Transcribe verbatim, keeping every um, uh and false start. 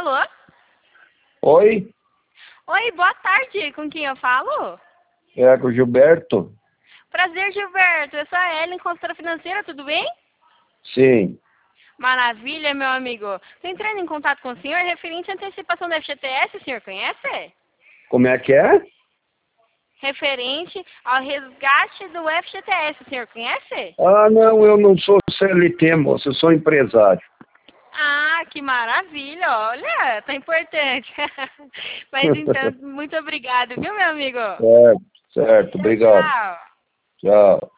Alô? Oi, Oi, boa tarde. Com quem eu falo? é com o Gilberto? Prazer, Gilberto. Eu sou a Ellen, consultora financeira, tudo bem? Sim. Maravilha, meu amigo. Estou entrando em contato com o senhor referente à antecipação do F G T S, o senhor conhece? Como é que é? Referente ao resgate do F G T S, o senhor conhece? Ah, não, eu não sou C L T, moço, eu sou empresário. Ah, que maravilha, olha, tá importante. Mas então, muito obrigado, viu, meu amigo? Certo, certo, Tchau, obrigado. tchau. Tchau.